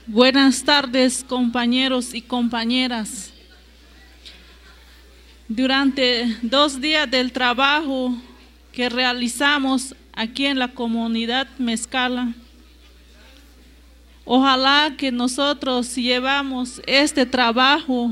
Buenas tardes, compañeros y compañeras. Durante 2 días del trabajo que realizamos aquí en la comunidad Mezcala, ojalá que nosotros llevamos este trabajo,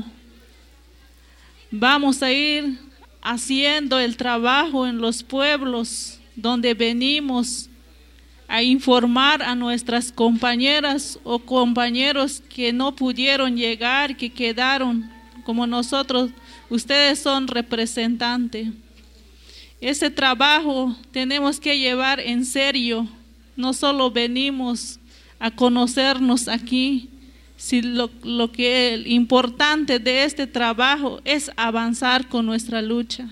vamos a ir haciendo el trabajo en los pueblos donde venimos a informar a nuestras compañeras o compañeros que no pudieron llegar, que quedaron como nosotros. Ustedes son representantes. Ese trabajo tenemos que llevar en serio. No solo venimos a conocernos aquí, sino lo que es importante de este trabajo es avanzar con nuestra lucha.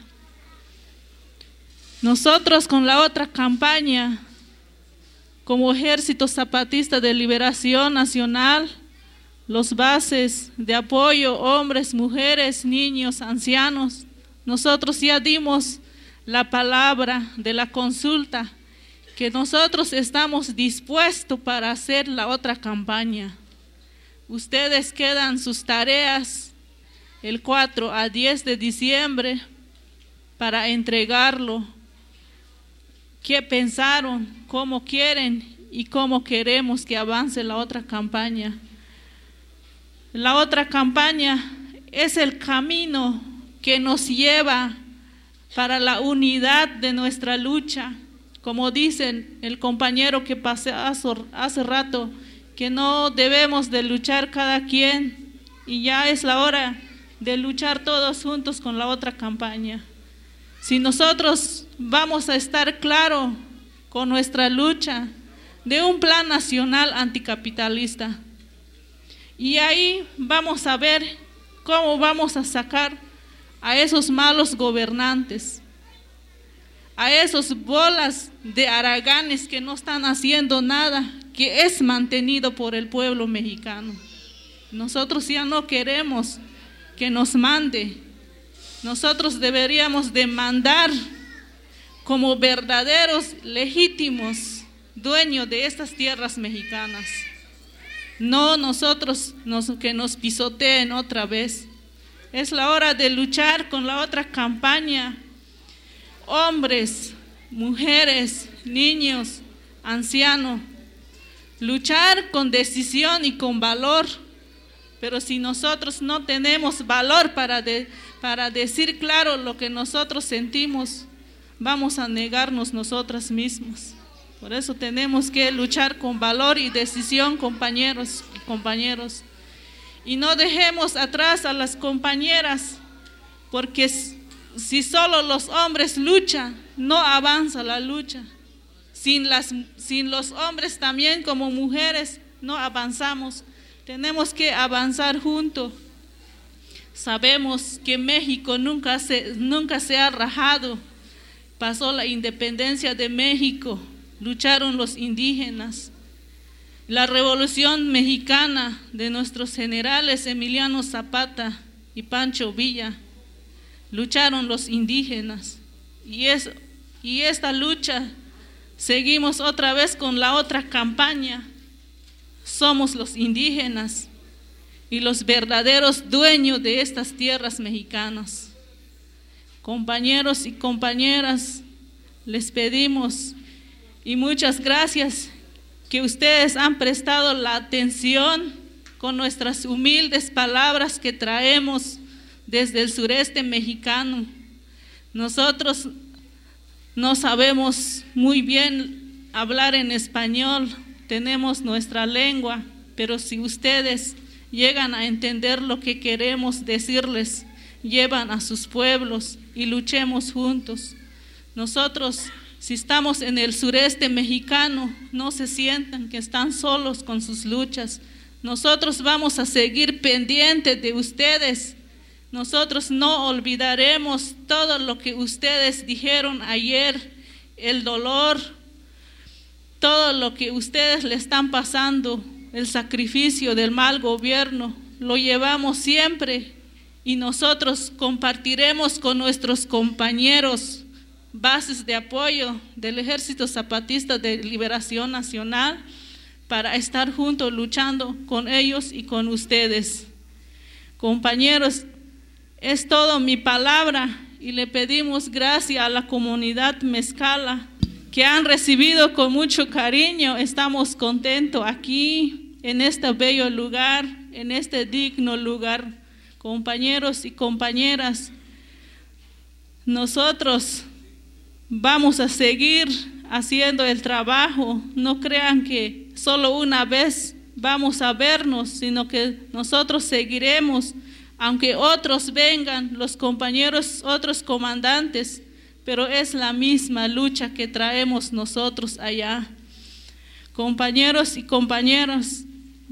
Nosotros con la otra campaña, como Ejército Zapatista de Liberación Nacional, los bases de apoyo, hombres, mujeres, niños, ancianos, nosotros ya dimos la palabra de la consulta, que nosotros estamos dispuestos para hacer la otra campaña. Ustedes quedan sus tareas el 4 a 10 de diciembre para entregarlo. ¿Qué pensaron? ¿Cómo quieren y cómo queremos que avance la otra campaña? La otra campaña es el camino que nos lleva para la unidad de nuestra lucha. Como dicen el compañero que pasé hace rato, que no debemos de luchar cada quien y ya es la hora de luchar todos juntos con la otra campaña. Si nosotros vamos a estar claros con nuestra lucha de un plan nacional anticapitalista, y ahí vamos a ver cómo vamos a sacar a esos malos gobernantes, a esos bolas de haraganes que no están haciendo nada, que es mantenido por el pueblo mexicano. Nosotros ya no queremos que nos mande. Nosotros deberíamos demandar como verdaderos, legítimos dueños de estas tierras mexicanas. No nosotros que nos pisoteen otra vez. Es la hora de luchar con la otra campaña. Hombres, mujeres, niños, ancianos. Luchar con decisión y con valor. Pero si nosotros no tenemos valor para decir claro lo que nosotros sentimos, vamos a negarnos nosotras mismas. Por eso tenemos que luchar con valor y decisión, compañeros y compañeros. Y no dejemos atrás a las compañeras, porque si solo los hombres luchan, no avanza la lucha. Sin los hombres también como mujeres no avanzamos. Tenemos que avanzar juntos. Sabemos que México nunca se ha rajado. Pasó la independencia de México, lucharon los indígenas. La revolución mexicana de nuestros generales Emiliano Zapata y Pancho Villa, lucharon los indígenas. Y esta lucha seguimos otra vez con la otra campaña. Somos los indígenas y los verdaderos dueños de estas tierras mexicanas. Compañeros y compañeras, les pedimos y muchas gracias que ustedes han prestado la atención con nuestras humildes palabras que traemos desde el sureste mexicano. Nosotros no sabemos muy bien hablar en español, tenemos nuestra lengua, pero si ustedes llegan a entender lo que queremos decirles, llevan a sus pueblos y luchemos juntos. Nosotros, si estamos en el sureste mexicano, no se sientan que están solos con sus luchas. Nosotros vamos a seguir pendientes de ustedes. Nosotros no olvidaremos todo lo que ustedes dijeron ayer, el dolor, todo lo que ustedes le están pasando, el sacrificio del mal gobierno, lo llevamos siempre y nosotros compartiremos con nuestros compañeros bases de apoyo del Ejército Zapatista de Liberación Nacional para estar juntos luchando con ellos y con ustedes. Compañeros, es todo mi palabra y le pedimos gracias a la comunidad mezcala que han recibido con mucho cariño. Estamos contentos aquí en este bello lugar, en este digno lugar. Compañeros y compañeras, nosotros vamos a seguir haciendo el trabajo. No crean que solo una vez vamos a vernos, sino que nosotros seguiremos, aunque otros vengan, los compañeros, otros comandantes, pero es la misma lucha que traemos nosotros allá. Compañeros y compañeras,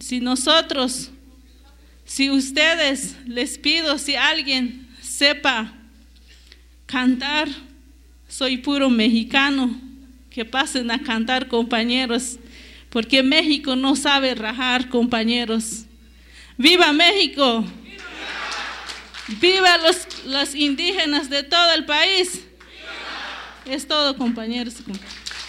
si ustedes, les pido, si alguien sepa cantar, soy puro mexicano, que pasen a cantar, compañeros, porque México no sabe rajar, compañeros. ¡Viva México! ¡Viva los indígenas de todo el país! ¡Viva! Es todo, compañeros.